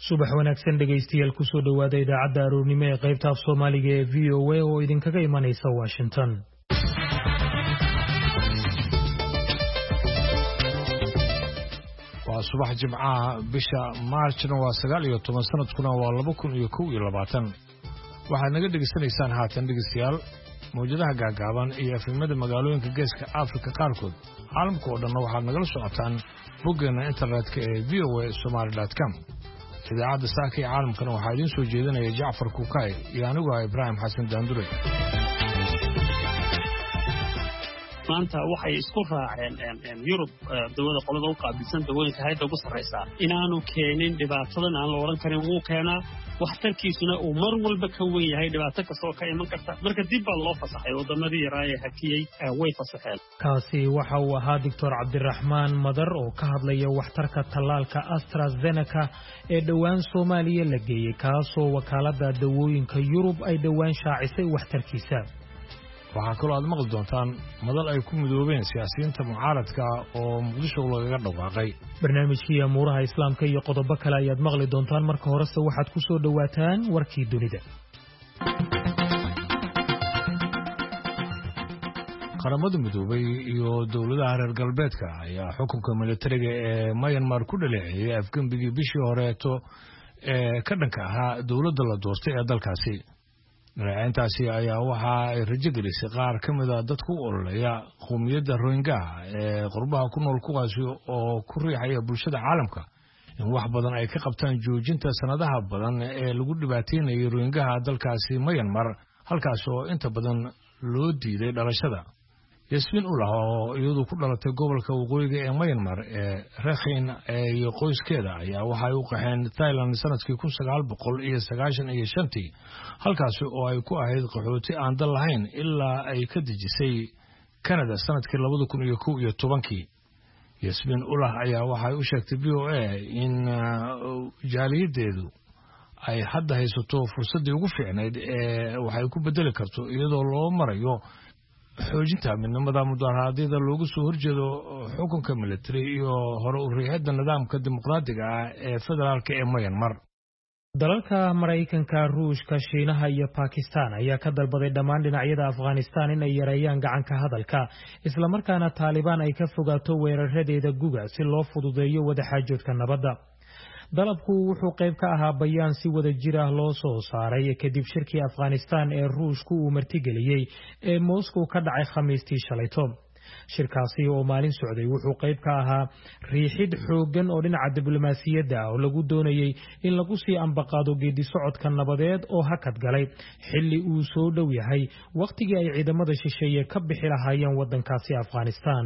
subax wanaagsan dhegaystayaal ku soo dhawaada idaacadda aroornimo ee qaybta af Soomaaliga ee VOA oo idinkaga imanaysa Washington. waa subax jimcaha bisha Maarchna waa 19 sanadkuna waa 2021 waxaad naga dhageysanaysaan haatan dhegeystayaal mowjadaha gaagaaban iyo afimada magaalooyinka geeska Afrika qaarkood caalamka oo dhan waxaad nagala socotaan boggeena internetka ee voasomali.com idaacadda saaka ee caalamkana waxaa idiin soo jeedinaya Jacfar Kukaay iyo anigu ah Ibrahim Xasan Daandure. maanta waxay isku raaceen Yurub dawladda qolada u qaabilsan dawooyinka hay'adda ugu sarreysa inaanu keenin dhibaatadan aan la oran karin uu keenaa waxtarkiisuna uu mar walba ka weyn yahay dhibaato kasta oo ka iman karta marka dib baa loo fasaxay wadamadii yaraa ee hakiyay way fasaxeen. kaasi waxa uu ahaa Dr. Cabdiraxmaan Madar oo ka hadlaya waxtarka tallaalka AstraZeneca ee dhawaan Soomaaliya la geeyay kaasoo wakaaladda dawooyinka Yurub ay dhawaan shaacisay waxtarkiisa. waxaa kaloo aad maqli doontaan madal ay ku midoobeen siyaasiyiinta mucaaradka oo Muqdisho lagaga dhawaaqay. barnaamijkii amuuraha islaamka iyo qodobo kale ayaad maqli doontaan marka horese waxaad ku soo dhawaataan warkii dunida. qaramada midoobay iyo dawladaha reer galbeedka ayaa xukunka militariga ee Myanmar ku dhaleeceeyay afgambigii bishii horeeto ee ka dhanka ahaa dawladda la doortay ee dalkaasi. marayntaasi ayaa waxa ay rajo gelisay qaar ka mid ah dadku u ololeeya qowmiyadda Rohingya ee qurbaha ku nool kuwaasi oo ku riixaya bulshada caalamka in wax badan ay ka qabtaan joojinta sanadaha badan ee lagu dhibaataynayay Rohingya dalkaasi Myanmar halkaas oo inta badan loo diiday dhalashada. Yasmin Ullah oo iyadu ku dhalatay gobolka waqooyiga ee Myanmar ee Rakhine iyo qoyskeeda ayaa waxay u qaxeen Thailand sanadkii 1995 halkaas oo ay ku ahayd qaxooti aan dal lahayn ilaa ay ka dejisay Canada sanadkii 2011. Yasmin Ullah ayaa waxay u sheegtay VOA in jaaliyadeedu ay hadda haysato fursadii ugu fiicneyd ee waxay ku bedeli karto iyadoo loo marayo xoojinta midnimada mudaharaadyada loogu soo horjeedo xukunka military iyo hore u riixidda nidaamka dimuqraadiga ah ee federaalka ee Myanmar. dalalka Mareykanka, Ruushka, Shiinaha iyo Pakistan ayaa ka dalbaday dhammaan dhinacyada Afghanistan in ay yareeyaan gacanka hadalka isla markaana Taliban ay ka fogaato weeraradeeda guga si loo fududeeyo wada xaajoodka nabadda. dalabku wuxuu qayb ka ahaa bayaan si wada jir ah loo soo saaray kadib shirkii Afghanistan ee Ruushku uu martigeliyay ee Moscow ka dhacay Khamiistii shalayto. shirkaasi oo maalin socday wuxuu qayb ka ahaa riixid xoogan oo dhinaca diblomaasiyadda oo lagu doonayay in lagu sii ambaqaado geedi socodka nabadeed oo hakad galay xilli uu soo dhow yahay waqtigii ay ciidamada shisheeye ka bixi lahaayeen waddankaasi Afghanistan.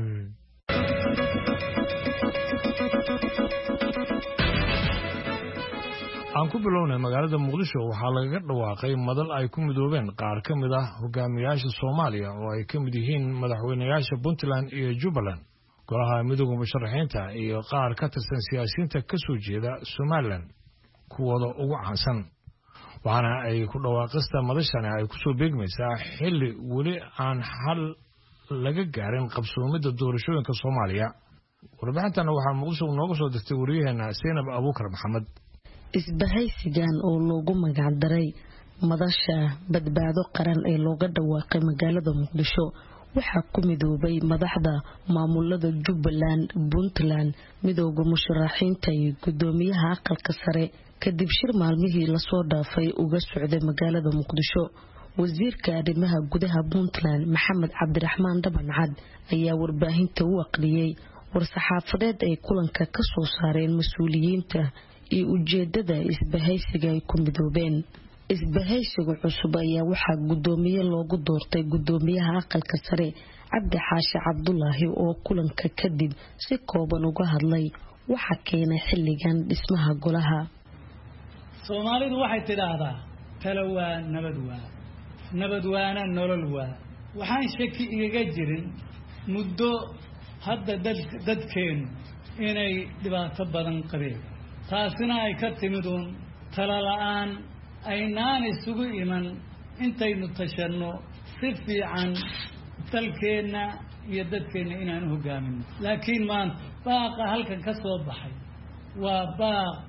aan ku bilownay magaalada Muqdisho waxaa lagaga dhawaaqay madal ay ku midoobeen qaar ka mid ah hogaamiyaasha Soomaaliya oo ay ka mid yihiin madaxweynayaasha Puntland iyo Jubaland golaha midowga musharaxiinta iyo qaar ka tirsan siyaasiyiinta ka soo jeeda Somaliland kuwada ugu caansan waxaana ay ku dhawaaqista madashana ay ku soo beegmaysaa xilli weli aan xal laga gaarin qabsoomida doorashooyinka Soomaaliya. warbixintana waxaa Muqdisho nooga soo dirtay wariyaheena Seenab Abuukar Maxamed. isbahaysigan oo loogu magac daray madasha badbaado qaran ee looga dhawaaqay magaalada Muqdisho waxaa ku midoobay madaxda maamulada Jubaland, Puntland, midowga musharaxiinta iyo gudoomiyaha aqalka sare kadib shir maalmihii la soo dhaafay uga socday magaalada Muqdisho. wasiirka arrimaha gudaha Puntland Maxamed Cabdiraxmaan Dabancad ayaa warbaahinta u aqriyay war-saxaafadeed ay kulanka ka soo saareen mas'uuliyiinta iyo ujeedada isbahaysiga ay ku midoobeen. isbahaysiga cusub ayaa waxaa gudoomiye loogu doortay gudoomiyaha aqalka sare Cabdi Xaashi Cabdullaahi oo kulanka kadib si kooban uga hadlay waxa keenay xilligan dhismaha golaha. Soomaalidu waxay tidhaahdaa talo waa nabad waana nolol waa. waxaan shaki igaga jirin muddo hadda dadkeenu inay dhibaato badan qabeen taasina ay ka timid talo la'aan aynaan isugu iman intaynu tashanno si fiican dalkeena iyo dadkeena inaan hogaamin. laakiin maanta baaqa halkan ka soo baxay waa baaq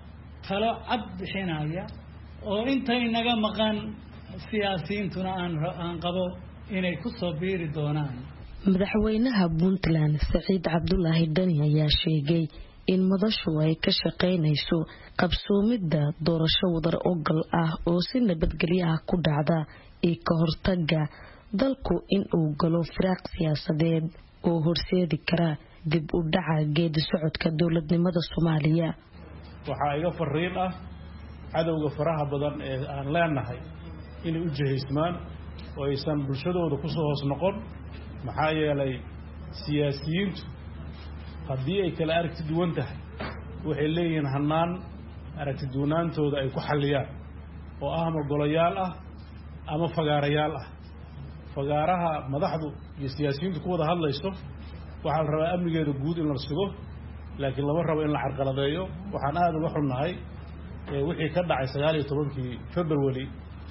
talo cad bixinaya oo intay naga maqan siyaasiyiintuna aan qabo inay ku soo biiri doonaan. madaxweynaha Puntland Saciid Cabdullaahi Dani ayaa sheegay in madashu ay ka shaqeynayso qabsoomidda doorasho wadar oggol ah oo si nabadgelyo ah ku dhacda ee ka hortagga dalku in uu galo firaaq siyaasadeed oo horseedi kara dib u dhaca geedi socodka dowladnimada Soomaaliya. waxaa iga fariin ah cadawga faraha badan ee aan leenahay inay u jihaysmaan oo aysan bulshadooda ku soo hoos noqon maxaa yeelay siyaasiyiintu haddii ay kala aragti duwan tahay waxay leeyihiin hannaan aragti duwanaantooda ay ku xalliyaan oo ah ama golayaal ah ama fagaarayaal ah. fagaaraha madaxdu iyo siyaasiyiintu ku wada hadlayso waxaa la rabaa amnigeeda guud in la sugo laakiin lama rabo in la carqaladeeyo. waxaan aad uga xunnahay wixii ka dhacay 19 February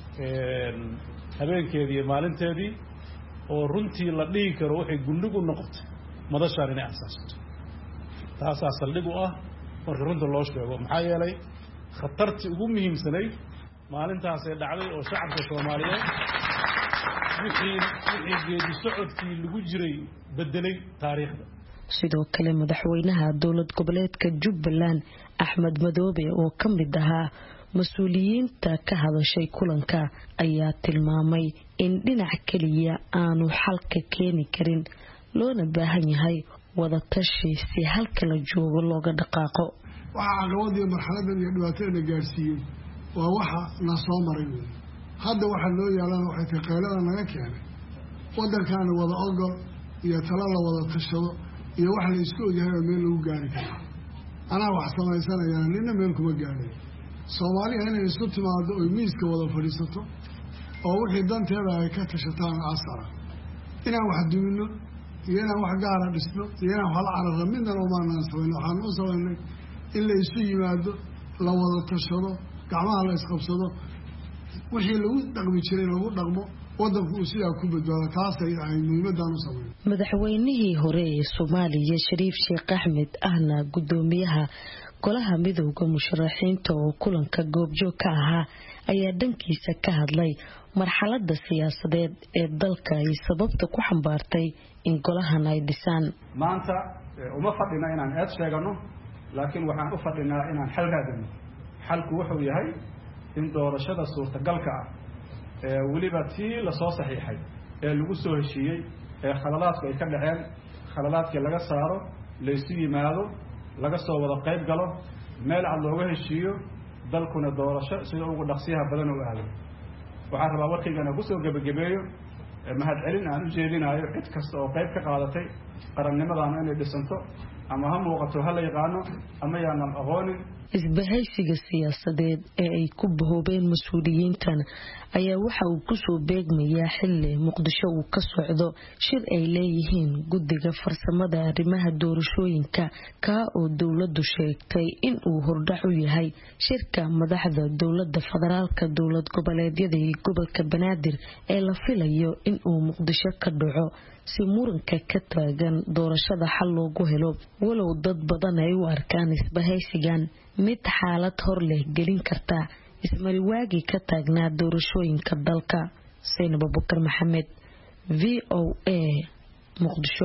habeenkeedii iyo maalinteedii oo runtii la dhihi karo waxay gundhig u noqotay madashaan inay asaasato. taasaa saldhig u ah marka runta loo sheego maxaa yeelay khatartii ugu muhiimsanayd maalintaasee dhacday oo shacabka Soomaaliyeed wixii geedi socodkii lagu jiray bedelay taariikhda. sidoo kale madaxweynaha dowlad goboleedka Jubbaland Axmed Madoobe oo ka mid ahaa mas'uuliyiinta ka hadashay kulanka ayaa tilmaamay in dhinac kaliya aanu xalka keeni karin loona baahan yahay wada tashi si halka la joogo looga dhaqaaqo. waxa caqabadii marxaladan iyo dhibaatada gaarsiiyay waa waxa la soo maray. hadda waxa loo yaalan waxay taqaaladan naga keenay wadankaana wada ogol iyo talo la wada tashado iyo wax la isku ogyahay meel lagu gaari karo. anaa wax samaysanaya nina meel kuma gaadhay. Soomaaliya inay isku timaado oo miiska wada fadhiisato oo wixii danteeda ay ka tashataan asara inaan wax duwino iyo inaan wax gaar ah dhisno iyo inaan wax la cararo midna oo maanaan sameyn. waxaan u sameynay in la isu yimaado la wada tashado gacmaha la isqabsado wixii lagu dhaqmi jiray lagu dhaqmo wadanku uu sidaa ku badbaado. taasay ay muhiimadaan u sameeyeen. madaxweynihii hore ee Soomaaliya Shariif Sheekh Axmed ahna gudoomiyaha golaha midowga musharaxiinta oo kulanka goobjoog ka ahaa ayaa dhankiisa ka hadlay marxaladda siyaasadeed ee dalka ay sababta ku xambaartay in golahan ay dhisaan. maanta uma fadhina inaan eed sheegano laakiin waxaan u fadhinaa inaan xal raadino. xalku wuxuu yahay in doorashada suurtagalka ah ee waliba tii la soo saxiixay ee lagu soo heshiiyey ee khaladaadku ay ka dhaceen khaladaadkii laga saaro la isu yimaado laga soo wada qayb galo meel cad looga heshiiyo dalkuna doorasho sida ugu dhaqsiyaha badan oo aado. waxaan rabaa warkaygana ku soo gabagabeeyo mahadcelin aan u jeedinayo cid kasta oo qayb ka qaadatay qarannimadana inay dhisanto ama ha muuqato ha la yaqaano ama yaanan aqoonin. isbahaysiga siyaasadeed ee ay ku bahoobeen mas'uuliyiintan ayaa waxa uu ku soo beegmayaa xilli Muqdisho uu ka socdo shir ay leeyihiin guddiga farsamada arrimaha doorashooyinka ka oo dawladdu sheegtay in uu hordhac u yahay shirka madaxda dawladda federaalka dawlad goboleedyada iyo gobolka Banaadir ee la filayo in uu Muqdisho ka dhaco si muranka ka taagan doorashada xal loogu helo. walow dad badan ay u arkaan isbahaysigan mid xaalad hor leh gelin karta ismariwaagi ka taagnaa doorashooyinka dalka. Saynab Abubakar Maxamed, VOA, Muqdisho.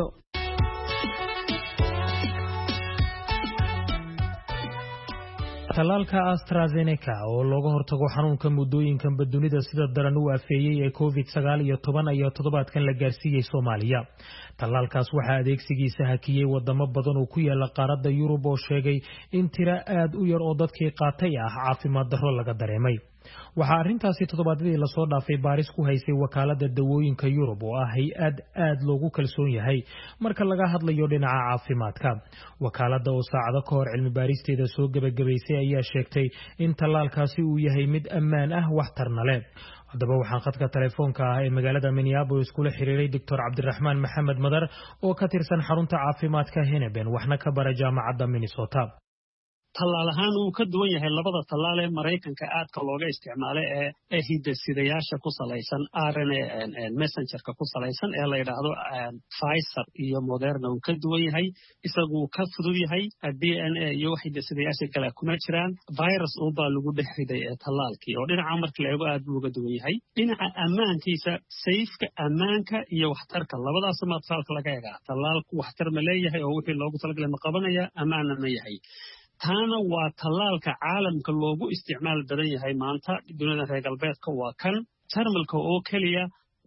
talaalka AstraZeneca oo looga hortago xanuunka muddooyinkan dunida sida daran u afeeyay ee COVID-19 ayaa toddobaadkan la gaarsiiyay Soomaaliya. talaalkaas waxaa adeegsigiisa hakiyay wadamo badan oo ku yaala qaaradda Yurub oo sheegay in tiro aad u yar oo dadkii qaatay caafimaad darro laga dareemay. waxaa arrintaasi toddobaadyadii la soo dhaafay baaris ku haysay wakaaladda dawooyinka Yurub oo ah hay'ad aad loogu kalsoon yahay marka laga hadlayo dhinaca caafimaadka. wakaaladda oo saacado ka hor cilmi baaristeeda soo gabagabaysay ayaa sheegtay in talaalkaasi uu yahay mid ammaan ah waxtarna leh. haddaba waxaan khadka telefoonka ee magaalada Minneapolis kula xiriiray Dr. Cabdiraxmaan Maxamed Madar oo ka tirsan xarunta caafimaadka Hennepin waxna ka bara jaamacadda Minnesota. tallaal ahaan uu ka duwan yahay labada tallaal ee Maraykanka aadka looga isticmaalay ee hidde-sidayaasha ku salaysan RNA messengerka ku salaysan ee la yiraahdo Pfizer iyo Moderna uu ka duwan yahay isagu ka fudud yahay DNA iyo hidde-sidayaasha kale kuma jiraan virus oo baa lagu dhexriday tallaalkii oo dhinaca marka la eego aad buu uga duwan yahay dhinaca ammaankiisa safeka ammaanka iyo waxtarka labadaas ma talaalka laga eega tallaalku waxtar ma leeyahay oo wixii loogu talagalay ma qabanaya ammaanna ma yahay taana waa tallaalka caalamka loogu isticmaal badan yahay maanta dunida reer galbeedka waa kan Jarmalka oo kaliya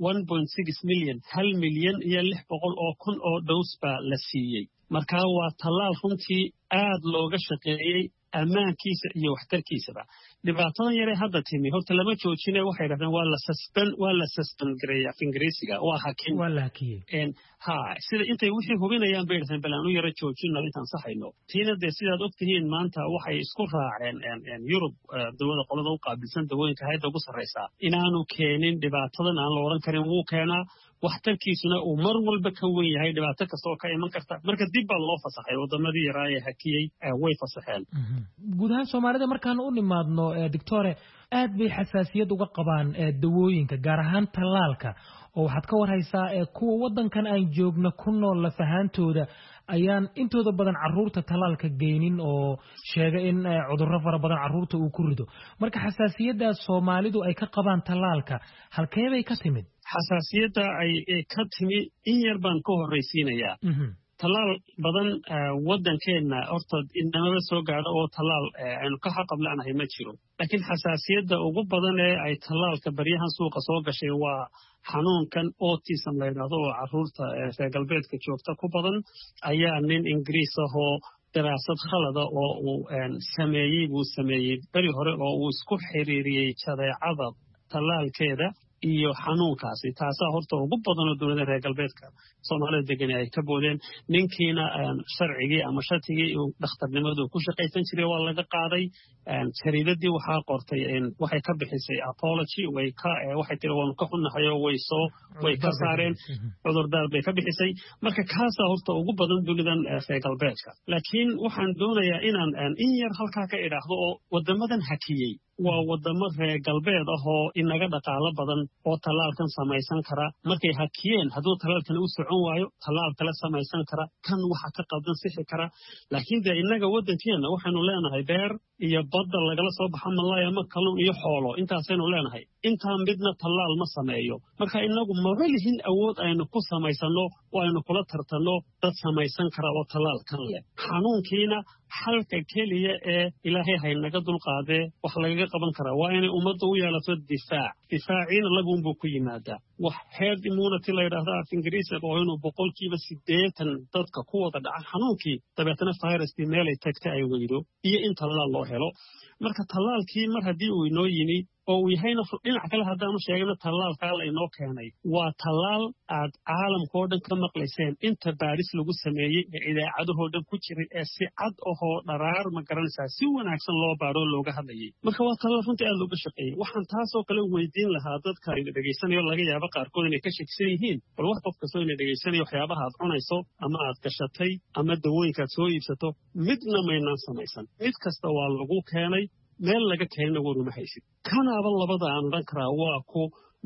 1.6 milyan 1 milyan iyo 600 oo kun oo dose baa la siiyey marka waa tallaal runtii aad looga shaqeeyay ammaankiisa iyo waxtarkiisaba dhibaatada yare hadda timi horta lama joojinay waxay yiraahdeen waa la suspend gareeyaa Ingiriisiga waa hakin sida intay wixii hubinayaan bay yiraahdeen bal aanu yara joojinno intaan saxayno tiinade sidaad ogtihiin maanta waxay isku raaceen Yurub dawladda qolada u qaabilsan dawooyinka hay'adda ugu sarreysa inaanu keenin dhibaatadan aan la oran karin wuu keenaa waxtarkiisuna uu mar walba ka weyn yahay dhibaato kastoo ka iman karta marka dib baa loo fasaxay wadamadii yaraa ee hakiyey way fasaxeen guud ahaan Soomaalida markaan u nimaadno doctore aad bay xasaasiyad uga qabaan dawooyinka gaar ahaan tallaalka oo waxaad ka warhaysaa kuwa wadankan aan joogno ku nool la fahantooda ayaan intooda badan caruurta tallaalka geynin oo sheegay in cudurro fara badan caruurta uu ku rido marka xasaasiyadda Soomaalidu ay ka qabaan tallaalka halkee bay ka timid xasaasiyadda ay ka timi in yar baan ka horreysiinayaa tallaal badan wadankeena horta inama soo gaadho oo tallaal aynu ka xaqablaanahay ma jiro laakiin xasaasiyadda ugu badan ee ay tallaalka baryahan suuqa soo gashay waa xanuunkan autism la yiraahdo oo caruurta reer galbeedka joogta ku badan ayaa nin Ingiriis ah oo daraasad khalada oo uu sameeyay bari hore oo uu isku xiriiriyay jadeecada tallaalkeeda iyo xanuunkaasi taasaa horta ugu badan oo dawladda reer galbeedka Soomaalida degan ay ka boodeen ninkiina sharcigii ama shatigii uu dhakhtarnimadu ku shaqaysan jiray waa laga qaaday jariidadii waxaa qortay waxay ka bixisay apology waxay tiri waan ka xunnahay oo way ka saareen cudurdaar bay ka bixisay marka kaasaa horta ugu badan dawladan reer galbeedka laakiin waxaan doonayaa inaan in yar halkaa ka idhaahdo oo wadamadan hakiyey waa wadamo reer galbeed ah oo inaga dhaqaalo badan oo tallaalkan samaysan kara markay hakiyeen hadduu tallaalkan u socon waayo tallaal kale samaysan kara kan waxa ka qaldan sixi kara laakiin de inaga wadankeena waxaanu leenahay beer iyo badda lagala soo baxa malaay ama kalluun iyo xoolo intaasaynu leenahay intaan midna tallaal ma sameeyo marka inagu ma lihin awood aynu ku samaysano oo aynu kula tartanno dad samaysan kara oo tallaalkan leh xanuunkiina xalka keliya ee ilaahay haynaga dulqaadee wax lagaga qaban karaa waa inay ummadda u yeelato difaaciina lagunbuu ku yimaadaa wax herd immunity la yidhaahdo af ingiriisiga oo inuu 80% dadka ku wada dhaca xanuunkii dabeetana viruskii meelay tagta ay weydo iyo in tallaal loo helo marka tallaalkii mar haddii uu inoo yimi oo uu yahayna dhinac kale haddaanu sheegno tallaalkaa la inoo keenay waa tallaal aad caalamkao dhan ka maqlayseen inta baadhis lagu sameeyey ee idaacadahoo dhan ku jiray ee si cad ahoo dharaar ma garanaysaa si wanaagsan loo baadhoo looga hadlayay marka waa tallaal runtii aad looga shaqeeyey waxaan taasoo kale weydiin lahaa dadka ina dhegaysanayo laga yaabo qaarkood inay ka shakisan yihiin bal wax qof kastoo ina dhegaysanayo waxyaabaha aad cunayso ama aad gashatay ama dawooyinkaad soo iibsato midna maynaan samaysan mid kasta waa lagu keenay meel laga keenina waruma haysid kanaaba labada aan odhan karaa waa ku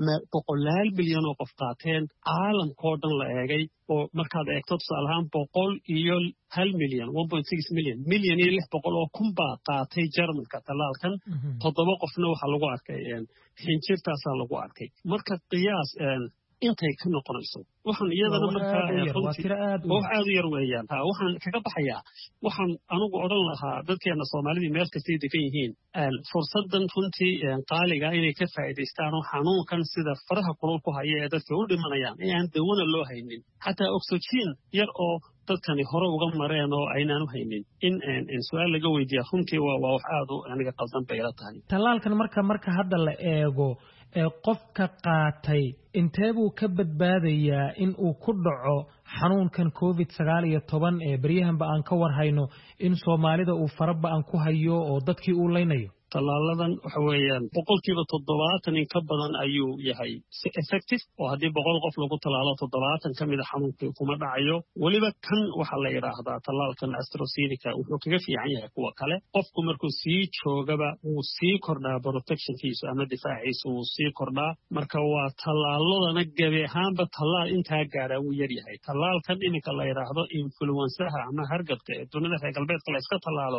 100 bilyan oo qof qaateen caalamkao dhan la eegay oo markaad eegto tusaale ahaan 100 iyo 1 milyan 1.6 milyan iyo 600 oo kun baa qaatay Jarmalka tallaalkan 7 qofna waxaa lagu arkay xinjirtaasaa lagu arkay marka qiyaas intay ka noqonayso waxaan iyadana markaa wax aad u yar weeyaan waxaan kaga baxayaa waxaan anigu odhan lahaa dadkeena Soomaalida meel kastay degan yihiin fursadan runtii qaaliga inay ka faa'iideystaan oo xanuunkan sida faraha kulul ku haya ee dadka u dhimanayaan aan dawana loo haynin xataa oxygen yar oo dadkani hore uga mareen oo aynaan u haynin in su'aal laga weydiiyo runtii waa wax aad u aniga qaldan bay ila tahay tallaalkan marka hadda la eego qofka qaatay intee buu ka badbaadayaa in uu ku dhaco xanuunkan COVID-19 ee baryahanba aan ka warhayno in Soomaalida uu faraba aan ku hayo oo dadkii uu leynayo tallaaladan waxa weeyaan 70% in ka badan ayuu yahay si effective oo haddii 100 qof lagu tallaalo 70 ka mid ah xanuunkii kuma dhacayo weliba kan waxa la yiraahdaa tallaalkan AstraZeneca wuxuu kaga fiican yahay kuwa kale qofku markuu sii joogaba uu sii kordhaa protectionkiisa ama difaaciisa uu sii kordhaa marka waa tallaaladana gabi ahaanba tallaal intaa gaara uu yar yahay tallaalkan iminka la yiraahdo influenzaha ama hargabka ee dunida reer galbeedka la iska tallaalo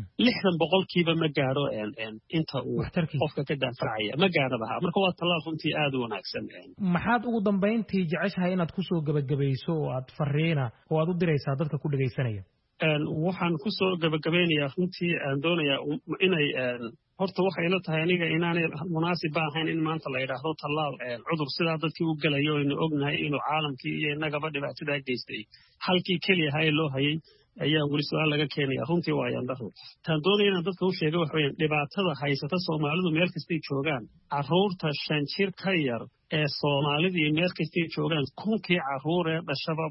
60% ma gaaro inta uu qofka ka daafacaya ma gaarabaha marka waa tallaal runtii aad u wanaagsan maxaad ugu dambeyntii jeceshahay inaad ku soo gabagabayso oo aad fariina oo aad u diraysaa dadka ku dhageysanaya waxaan ku soo gabagabeynayaa runtii aan doonayaa inay horta waxay la tahay aniga inaanay munaasib ahayn in maanta la yiraahdo tallaal cudur sidaa dadkii u galayo inuu ognahay inuu caalamkii iyo innagaba dhibaatada geystay halkii keliya hay loo hayay ayaa weli su'aal laga keenaya runtii waa yandaro taan doonaya inaan dadka u sheego waxa weeyaan dhibaatada haysata Soomaalidu meel kastay joogaan carruurta 5 jir ka yar ee Soomaalida meel kastay joogaan kunkii carruur ee dhashaba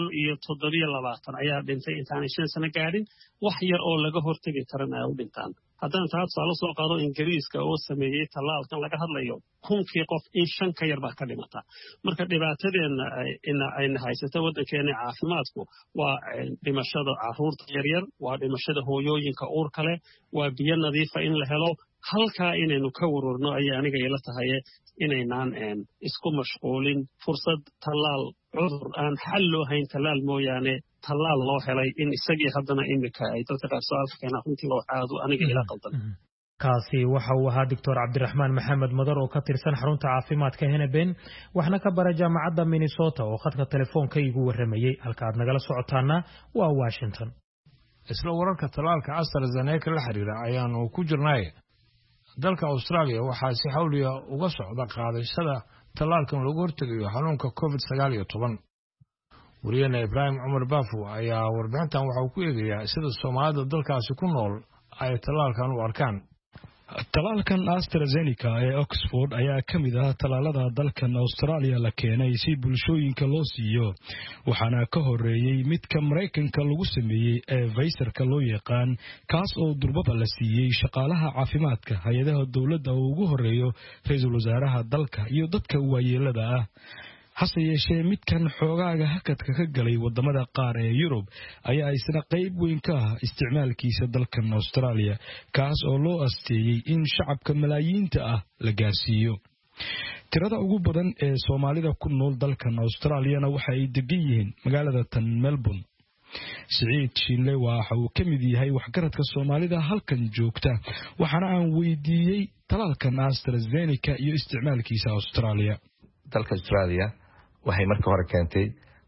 127 ayaa dhintay intaan 5 sano gaarin wax yar oo laga hortagi karana u dhintaan haddana taas soo soo qaado Ingiriiska oo sameeyay tallaalkan laga hadlayo kunkii qof in 5 ka yar baa ka dhimata marka dhibaatadeena ay haysato wadankeena caafimaadku waa dhimashada carruurta yaryar waa dhimashada hooyooyinka uurka leh waa biyo nadiif ah in la helo halka inaynu ka warwarno ayaa aniga ila tahay inaynaan isku mashquulin fursad tallaal cudur aan xal loo hayn tallaal mooyaane tallaal loo helay in isagii haddana imika ay dadka qaar su'aalka keenaan runtii waa aad aniga ila qaldan kaasi waxa uu ahaa Dr. Cabdiraxmaan Maxamed Madar oo ka tirsan xarunta caafimaadka Heneben waxna ka bara jaamacadda Minnesota oo khadka telefoonka igu waramayay halka aad nagala socotaana waa Washington isla wararka tallaalka AstraZeneca la xiriira ayaanu ku jirnay dalka Australia waxaa si xawliya uga socda qaadashada tallaalkan lagu hortagayo xanuunka COVID-19 wariyana Ibrahim Umar Baafu ayaa warbixintan waxa uu ku eegayaa sida Soomaalida dalkaasi ku nool ay tallaalkan u arkaan tallaalkan AstraZeneca ee Oxford ayaa ka mid ah tallaalada dalkan Australia la keenay si bulshooyinka loo siiyo waxaana ka horeeyay midka Mareykanka lagu sameeyay ee Pfizer-ka loo yaqaan kaas oo durbaba la siiyay shaqaalaha caafimaadka hay'adaha dawladda oo ugu horeeyo ra'iisul wasaaraha dalka iyo dadka waayeelada ah hase yeeshee midkan xoogaaga hakadka ka galay wadamada qaar ee Yurub ayaa isna qayb weyn ka ah isticmaalkiisa dalkan Australia kaas oo loo asteeyay in shacabka malaayiinta ah la gaarsiiyo tirada ugu badan ee Soomaalida ku nool dalkan Australia waxa ay degan yihiin magaalada tan Melbourne Saciid Shinle waxa uu ka mid yahay waxgaradka Soomaalida halkan joogta waxaana aan weydiiyay tallaalkan AstraZeneca iyo isticmaalkiisa Australia dalka Australia waxay marka hore keentay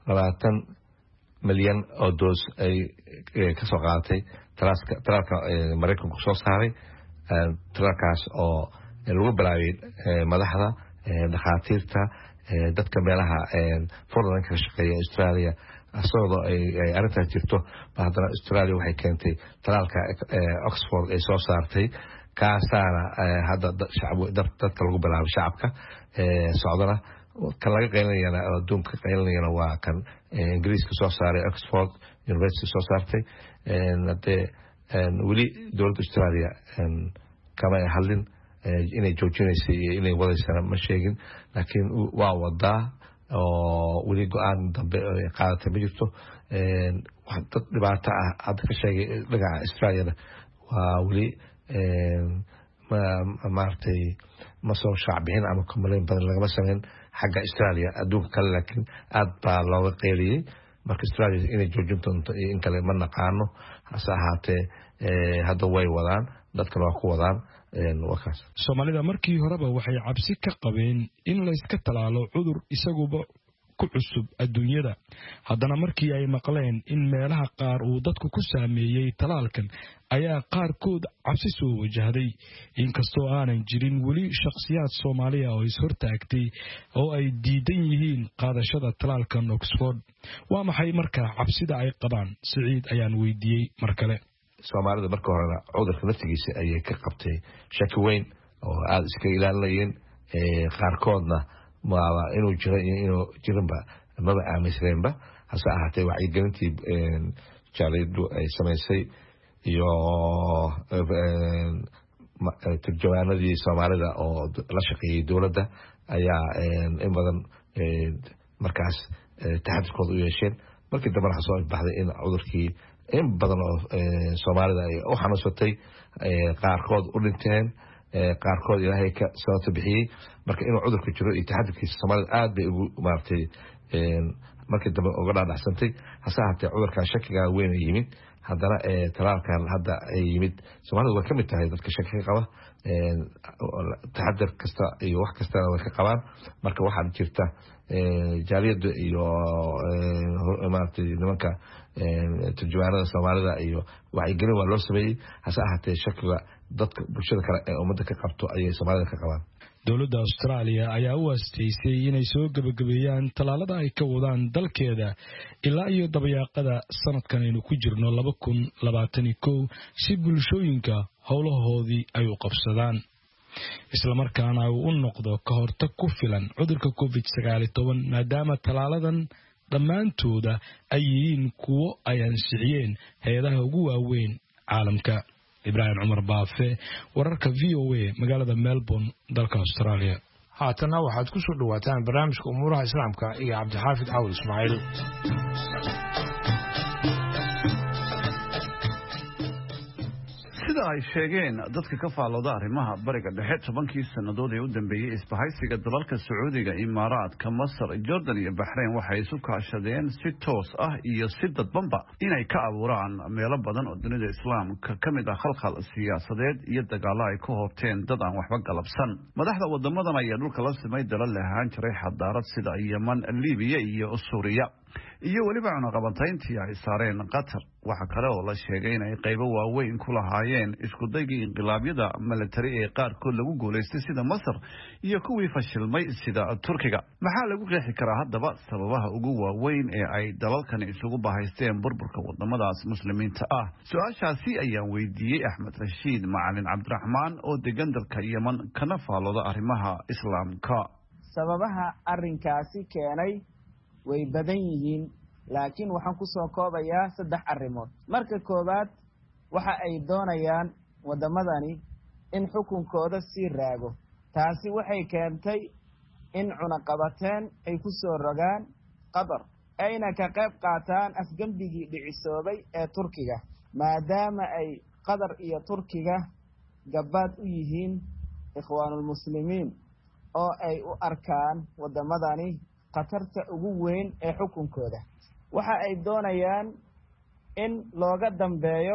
20 milyan oo doos ay ka soo qaadatay tallaalka Mareykanku soo saaray tallaalkaas oo lagu bilaabay madaxda dhakhaatiirta dadka meelaha furnadan ka shaqeeya Australia asagoo ay arrintaas jirto haddana Australia waxay keentay tallaalka Oxford ay soo saartay kaasaana hadda dadka lagu bilaabay shacabka socdana kan laga qaylinayana adduunka qaylinayana waa kan Ingiriiska soo saaray Oxford University soo saartay weli dowladda Australia kama hadlin inay joojinayso iyo inay wadaysana ma sheegin laakiin waa wadaa oo weli go'aan dambe qaadatay ma jirto dad dhibaato ah hadda ka sheegay dhinaca Australia waa weli maartay ma soo shacbixin ama kumaleyn badan lagama sameyn xagga Australia adduunka kale laakiin aad baa looga qeyliyay marka Australia inay joojin doonto in kale ma naqaano hase ahaatee hadda way wadaan dadkana waa ku wadaan wakaas Soomaalida markii horeba waxay cabsi ka qabeen in la iska talaalo cudur isaguba ku cusub adduunyada haddana markii ay maqleen in meelaha qaar uu dadku ku saameeyay talaalkan ayaa qaarkood cabsi soo wajahday inkastoo aanan jirin weli shakhsiyaad Soomaaliya oo is hortaagtay oo ay diidan yihiin qaadashada talaalkan Oxford waa maxay markaa cabsida ay qabaan Saciid ayaan weydiiyay mar kale Soomaalida marka hore cudurka naftigiisa ayay ka qabtay shaki weyn oo aad iska ilaalinayeen qaarkoodna ma inuu jiro inuu jirinba maba aaminsanba hase ahaatee wacyigelintii jaalidu ay samaysay iyo turjumaanadii Soomaalida oo la shaqeeyay dawladda ayaa in badan markaas taxadkooda u yeesheen markii dambe waxa soo baxday in cudurkii in badan oo Soomaalida ay u xanuunsatay qaarkood u dhinteen qaarkood Ilaahay ka soo tabixiyay marka inuu cudurku jiro iyo taxadkiisa Soomaalida aad bay ugu maartay markii dambe uga dhaadhacsantay hase haatee cudurka shakiga weyn yimid haddana talaalkan hadda ay yimid Soomaalidu way ka mid tahay dadka shakiga qaba taxadar kasta iyo wax kasta way ka qabaan marka waxaa jirta jaaliyada iyo maartay nimanka turjumaanada Soomaalida iyo wacyigelin waa loo sameeyay hase haatee shakiga dadka bulshada kale ee ummadda ka qabto ayay Soomaalida ka qabaan dowladda Australia ayaa u asteysay inay soo gabagabeeyaan talaalada ay ka wadaan dalkeeda ilaa iyo dabayaaqada sanadkan aynu ku jirno 2021 si bulshooyinka howlahoodii ay u qabsadaan isla markaana uu u noqdo ka hortag ku filan cudurka COVID-19 maadaama talaaladan dhammaantooda ay yihiin kuwo ay ansixiyeen hay'adaha ugu waaweyn caalamka Ibrahim Umar Baafe wararka VOA magaalada Melbourne dalka Australia haatana waxaad ku soo dhawaataan barnaamijka umuuraha islaamka iyo Cabdixaafid Awil Ismaaciil sida ay sheegeen dadka ka faalooda arrimaha bariga dhexe 10 sanadood ee u dambeeyay isbahaysiga dalalka Sacuudiga, Imaaraadka, Masar, Jordan iyo Bahrain waxay isu kaashadeen si toos ah iyo si dadbanba inay ka abuuraan meelo badan oo dunida islaamka kamid ah khalkhal siyaasadeed iyo dagaalo ay ku horteen dad aan waxba galabsan. Madaxda wadamadan ayaa dhulka la simay dalal lahaan jiray xadaarad sida Yemen, Liibiya iyo Suuriya iyo waliba cunaqabatayntii ay saareen Qatar. waxa kale oo la sheegay in ay qaybo waaweyn ku lahaayeen isku daygii inqilaabyada military ee qaarkood lagu guuleystay sida Masar iyo kuwii fashilmay sida Turkiga. Maxaa lagu qeexi karaa haddaba sababaha ugu waaweyn ee ay dalalkan isugu bahaysteen burburka wadamadaas muslimiinta ah? Su'aashaasi ayaan weydiiyey Axmed Rashiid Macalin Cabdiraxmaan oo degan dalka Yemen kana faalooda arrimaha islaamka. sababaha arrinkaasi keenay way badan yihiin laakiin waxaan ku soo koobayaa 3 arrimood. marka koobaad waxa ay doonayaan wadamadani in xukunkooda si raago. taasi waxay keentay in cunaqabateen ay ku soo rogaan Qatar ayna ka qayb qaataan afgambigii dhicisoobay ee Turkiga maadaama ay Qatar iyo Turkiga gabaad u yihiin ikhwaanul muslimiin oo ay u arkaan wadamadani qatarta ugu weyn ee xukunkooda. waxa ay doonayaan in looga dambeeyo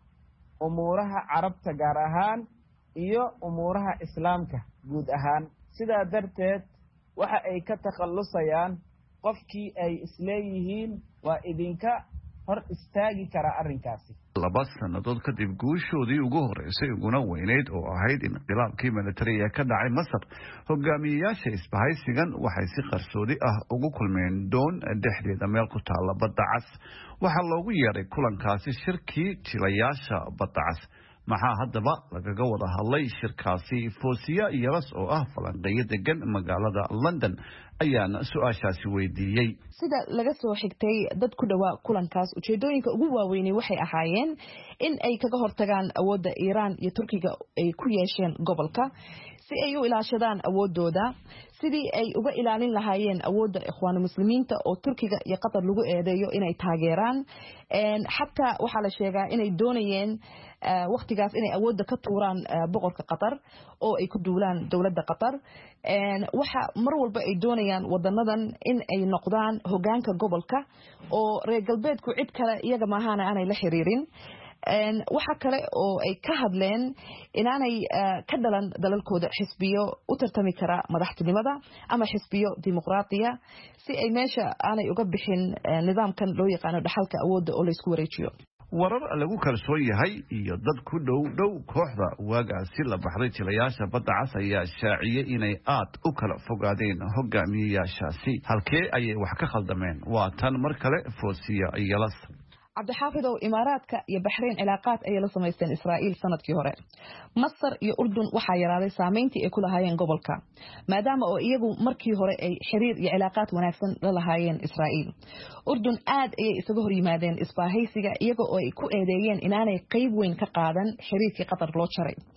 umuuraha carabta gaar ahaan iyo umuuraha islaamka guud ahaan. sidaa darteed waxa ay ka takhalusayaan qofkii ay isleeyihiin waa idinka hor istaagi kara arrinkaasi. 2 sanadood kadib guushoodii ugu horeysay uguna weyneyd oo ahayd inqilaabkii military ee ka dhacay Masar, hogaamiyayaasha isbahaysigan waxay si qarsoodi ah ugu kulmeen doon dhexdeeda meel ku taala Badda Cas. waxaa loogu yeeray kulankaasi shirkii jilayaasha Badda Cas. maxaa haddaba lagaga wada hadlay shirkaasi? Foosiya Iyabas oo ah falanqeeyo degan magaalada London ayaan su'aashaasi weydiiyey. sida laga soo xigtay dad ku dhawaa kulankaas ujeedooyinka ugu waaweyn waxay ahaayeen in ay kaga hortagaan awoodda Iran iyo Turkiga ay ku yeesheen gobolka si ay u ilaashadaan awoodooda, sidii ay uga ilaalin lahaayeen awoodda ikhwaanul muslimiinta oo Turkiga iyo Qatar lagu eedeeyo inay taageeraan. xataa waxa la sheegaa inay doonayeen waqtigaas inay awoodda ka tuuraan boqorka Qatar oo ay ku duulaan dawladda Qatar. waxa mar walba ay doonayaan wadanadan in ay noqdaan hogaanka gobolka oo reer galbeedku cid kale iyaga maahana aanay la xiriirin. waxa kale oo ay ka hadleen inaanay ka dhalan dalalkooda xisbiyo u tartami kara madaxtinimada ama xisbiyo dimuqraadiya si ay meesha aanay uga bixin nidaamkan loo yaqaano dhaxalka awoodda oo la isku wareejiyo. warar lagu kalsoon yahay iyo dad ku dhow kooxda waagaasi la baxday jilayaasha Badda Cas ayaa shaaciyay inay aad u kala fogaadeen hogaamiyayaashaasi. halkee ayay wax ka khaldameen? waa tan mar kale Foosiya Iyabas. cabdixaafid oo Imaaraadka iyo Bahrain cilaaqaad ay la sameysteen Israa'iil sanadkii hore. Masar iyo Urdun waxa yaraaday saameyntii ay ku lahaayeen gobolka maadaama oo iyagu markii hore ay xiriir iyo cilaaqaad wanaagsan la lahaayeen Israa'iil. Urdun aad ayay isaga hor yimaadeen isbaahaysiga iyaga oo ay ku eedeeyeen inaanay qayb weyn ka qaadan xiriirkii Qatar loo jaray.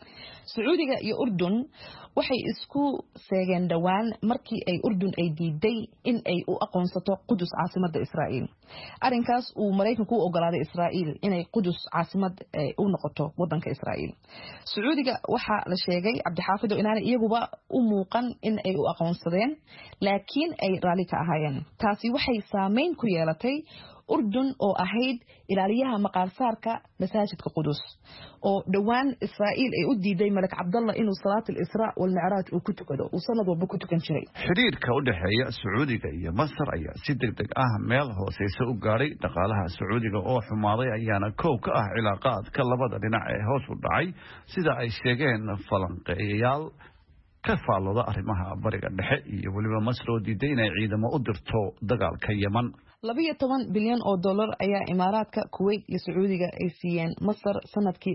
sacuudiga iyo urdun waxay isku seegeen dhawaan markii ay urdun ay diiday in ay u aqoonsato qudus caasimadda israa'iil arrinkaas uu maraykanku u ogolaaday israa'iil inay qudus caasimad u noqoto wadanka israa'iil sacuudiga waxa la sheegay cabdixaafido inaanay iyaguba u muuqan in ay u aqoonsadeen laakiin ay raali ka ahaayeen taasi waxay saameyn ku yeelatay urdun oo ahayd ilaaliyaha maqaarsaarka masaajidka qudus oo dhawaan israa'iil ay u diiday malik cabdalla inuu salaat al-israa wal mi'raaj uu ku tukado uu sanad walba ku tukan jiray xiriirka u dhaxeeya sacuudiga iyo masar ayaa si degdeg ah meel hooseysa u gaaray dhaqaalaha sacuudiga oo xumaaday ayaana koow ka ah cilaaqaadka labada dhinac ee hoos u dhacay sida ay sheegeen falanqeeyayaal ka faallooda arrimaha bariga dhexe iyo waliba masar oo diiday inay ciidamo u dirto dagaalka Yemen 12 bilyan oo dollar ayaa imaaraadka Kuwait iyo Sacuudiga ay siiyeen Masar sanadkii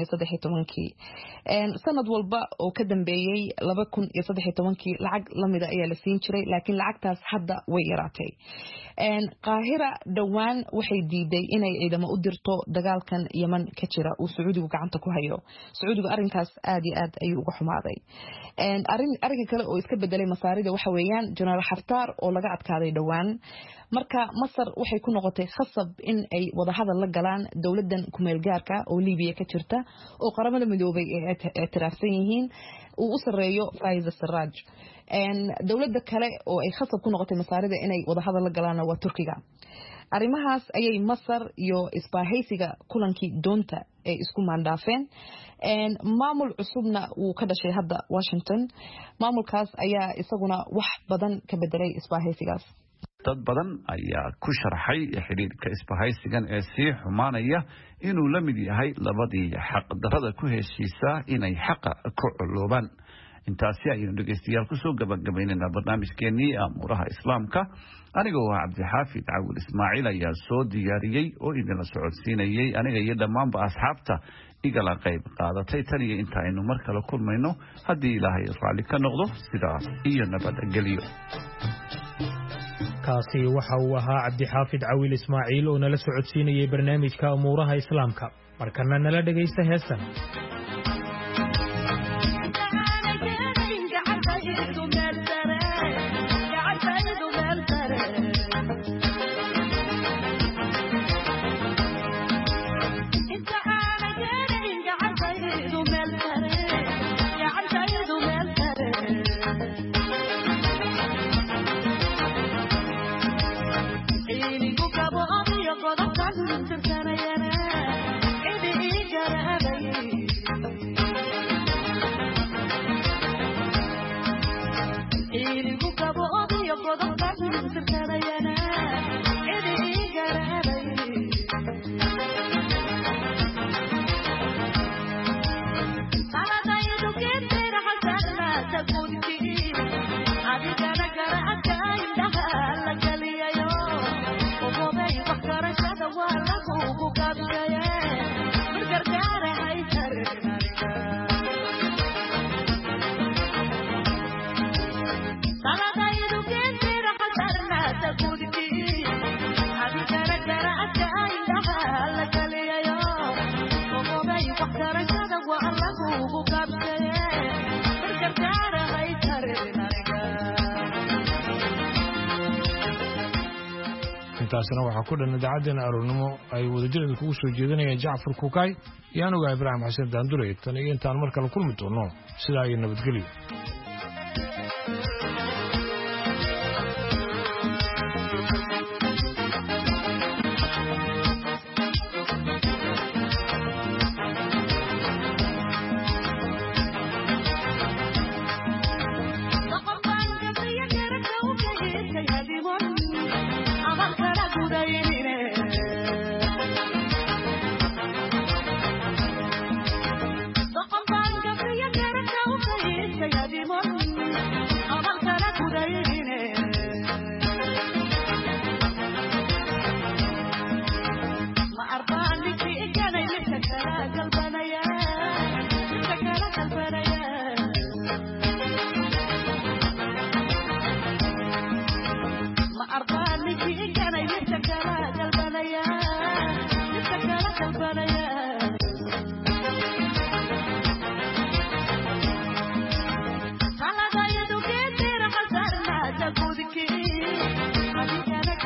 2013 sanad walba oo ka dambeeyay 2013 lacag lamida ayaa la siin jiray laakiin lacagtaas hadda way yaraatay Qaahira dhawaan waxay diiday inay ciidamo u dirto dagaalkan Yemen ka jira oo Sacuudigu gacanta ku hayo Sacuudigu arrinkaas aad iyo aad ayuu uga xumaaday arrinka kale oo iska bedelay masaarida waxa weeyaan General Haftar oo laga adkaaday dhawaan marka Masar waxay ku noqotay khasab in ay wada hadal la galaan dawladdan ku meel gaarka oo Liibiya ka jirta oo qaramada midoobay ee eetiraafsan yihiin uu u sareeyo Faiz Sarraj dawladda kale oo ay khasab ku noqotay masaarida inay wada hadal la galaan waa Turkiga arrimahaas ayay Masar iyo isbaahaysiga kulankii doonta ay isku maandaafeen maamul cusubna uu ka dhashay hadda Washington maamulkaas ayaa isaguna wax badan ka bedelay isbaahaysigaas dad badan ayaa ku sharxay xiriirka isbahaysigan ee si xumaanaya inuu la mid yahay labadii xaq darada ku heshiisa inay xaqa ku culuban intaasi ayaynu dhageystayaal ku soo gabagabeynaa barnaamijkeenii amuuraha islaamka anigoo ah Cabdixaafid Cawil Ismaaciil ayaa soo diyaariyay oo idin socodsiinayay aniga iyo dhammaanba asxaabta igala qayb qaadatay tan iyo inta aynu mar kale kulmayno haddii Ilaahay raali ka noqdo sidaas iyo nabadgelyo kaasi waxa uu ahaa Cabdixaafid Cawil Ismaaciil oo nala socodsiinayay barnaamijka amuuraha islaamka markana nala dhageysta heesan taasina waxa ku dhan idaacadena aroornimo ay wadajirada kugu soo jeedinayaan Jaafar Kukay iyo anigu Ibraahim Xasan Daandure tan iyo intaan mar kale kulmi doono sidaa ay nabadgelyo أرضانك إن كان يتكلم البنيا